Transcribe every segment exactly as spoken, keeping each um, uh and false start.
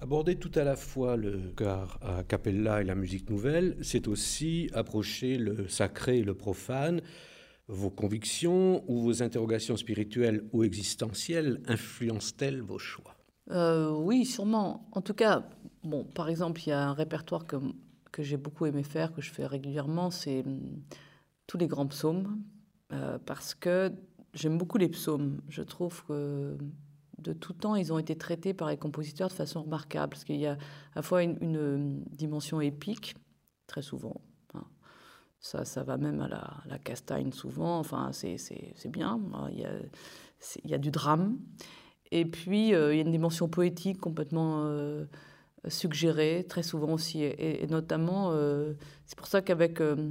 Aborder tout à la fois le chœur a cappella et la musique nouvelle, c'est aussi approcher le sacré et le profane. Vos convictions ou vos interrogations spirituelles ou existentielles influencent-elles vos choix? Euh, oui, sûrement. En tout cas, bon, par exemple, il y a un répertoire que, que j'ai beaucoup aimé faire, que je fais régulièrement, c'est hum, tous les grands psaumes, euh, parce que j'aime beaucoup les psaumes. Je trouve que de tout temps, ils ont été traités par les compositeurs de façon remarquable, parce qu'il y a à la fois une, une dimension épique, très souvent. Hein. Ça, ça va même à la, à la Castagne souvent. Enfin, c'est, c'est, c'est bien. Il y a, c'est, il y a du drame. Et puis, euh, il y a une dimension poétique complètement euh, suggérée, très souvent aussi. Et, et notamment, euh, c'est pour ça qu'avec... Euh,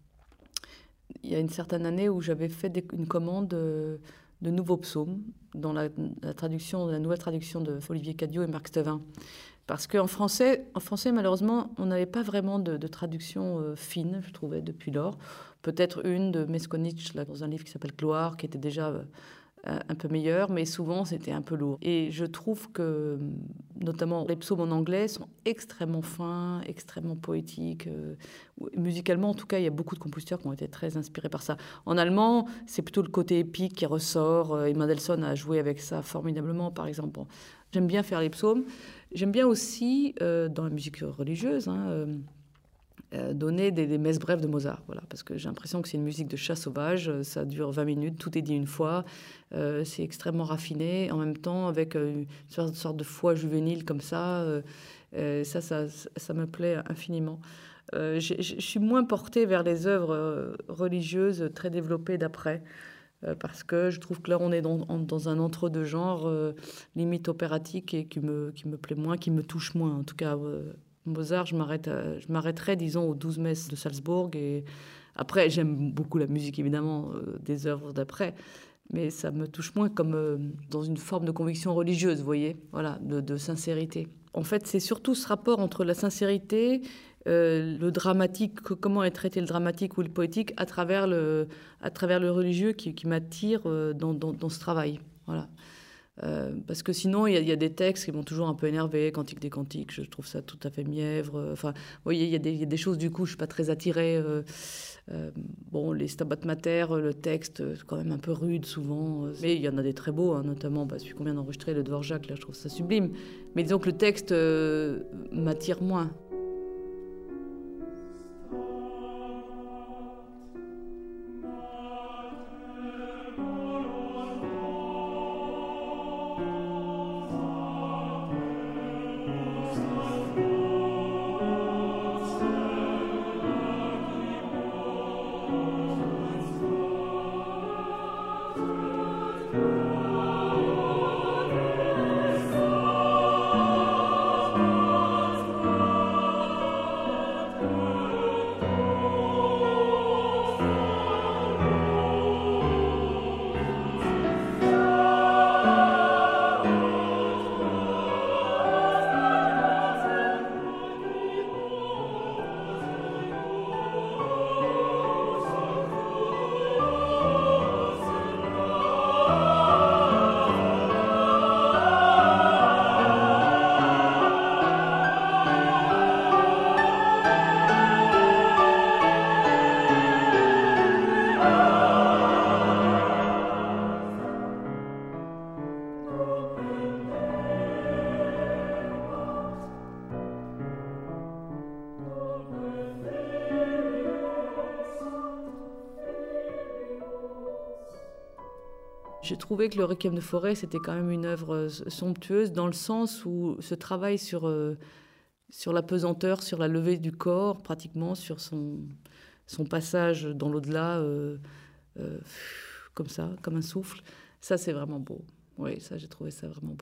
il y a une certaine année où j'avais fait des, une commande de, de nouveaux psaumes dans la, la, traduction, la nouvelle traduction de Olivier Cadiot et Marc Stevin. Parce qu'en français, en français, malheureusement, on n'avait pas vraiment de, de traduction euh, fine, je trouvais, depuis lors. Peut-être une de Meskonich, là, dans un livre qui s'appelle Gloire, qui était déjà... Euh, un peu meilleur, mais souvent c'était un peu lourd. Et je trouve que, notamment les psaumes en anglais, sont extrêmement fins, extrêmement poétiques. Euh, musicalement, en tout cas, il y a beaucoup de compositeurs qui ont été très inspirés par ça. En allemand, c'est plutôt le côté épique qui ressort, et Mendelssohn a joué avec ça formidablement, par exemple. Bon, j'aime bien faire les psaumes. J'aime bien aussi, euh, dans la musique religieuse, hein, euh, donner des, des messes brèves de Mozart, voilà, parce que j'ai l'impression que c'est une musique de chat sauvage, ça dure vingt minutes, tout est dit une fois, euh, c'est extrêmement raffiné, en même temps avec une sorte de foi juvénile comme ça, euh, euh, ça, ça, ça me plaît infiniment. Euh, je suis moins portée vers les œuvres religieuses très développées d'après, euh, parce que je trouve que là on est dans, dans un entre-deux genres, euh, limite opératique, et qui me, qui me plaît moins, qui me touche moins, en tout cas. Euh, Mozart, je, m'arrête à, je m'arrêterais, disons, aux douze messes de Salzbourg. Et après, j'aime beaucoup la musique, évidemment, euh, des œuvres d'après. Mais ça me touche moins comme euh, dans une forme de conviction religieuse, vous voyez, voilà, de, de sincérité. En fait, c'est surtout ce rapport entre la sincérité, euh, le dramatique, comment est traité le dramatique ou le poétique à travers le, à travers le religieux qui, qui m'attire euh, dans, dans, dans ce travail. Voilà. Euh, parce que sinon, il y, y a des textes qui m'ont toujours un peu énervé, Cantique des Cantiques, je trouve ça tout à fait mièvre. Enfin, vous voyez, il y, y a des choses, du coup, je ne suis pas très attirée. Euh, euh, bon, les Stabat Mater, le texte, c'est quand même un peu rude souvent. Mais il y en a des très beaux, hein, notamment, bah, celui qu'on vient d'enregistrer, le Dvorak, là, je trouve ça sublime. Mais disons que le texte euh, m'attire moins. J'ai trouvé que le Requiem de Fauré, c'était quand même une œuvre somptueuse dans le sens où ce travail sur, euh, sur la pesanteur, sur la levée du corps, pratiquement, sur son, son passage dans l'au-delà, euh, euh, comme ça, comme un souffle, ça c'est vraiment beau. Oui, ça j'ai trouvé ça vraiment beau.